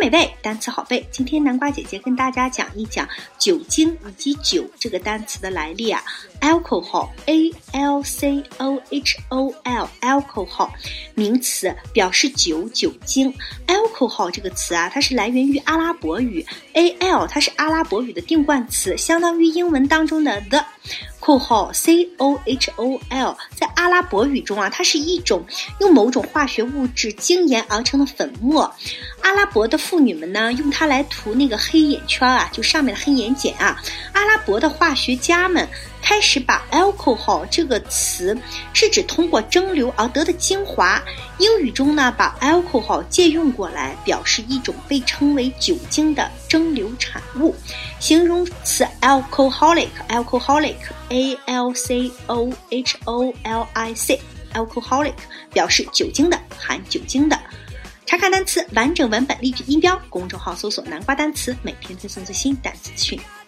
美味，单词好背。今天南瓜姐姐跟大家讲一讲酒精以及酒这个单词的来历啊。alcohol A-L-C-O-H-O-L alcohol 名词，表示酒精。alcohol 这个词啊，它是来源于阿拉伯语 ，al 它是阿拉伯语的定冠词，相当于英文当中的 the。括号 C-O-H-O-L 在阿拉伯语中啊，它是一种用某种化学物质精研而成的粉末。阿拉伯的妇女们呢，用它来涂那个黑眼圈啊，就上面的黑眼睑啊。阿拉伯的化学家们开始把 alcohol 这个词是指通过蒸馏而得的精华。英语中呢，把 alcohol 借用过来，表示一种被称为酒精的蒸馏产物。形容词 alcoholic A-L-C-O-H-O-L-I-C alcoholic 表示酒精的，含酒精的。查看单词完整文本例句音标，公众号搜索南瓜单词，每天推送最新单词资讯。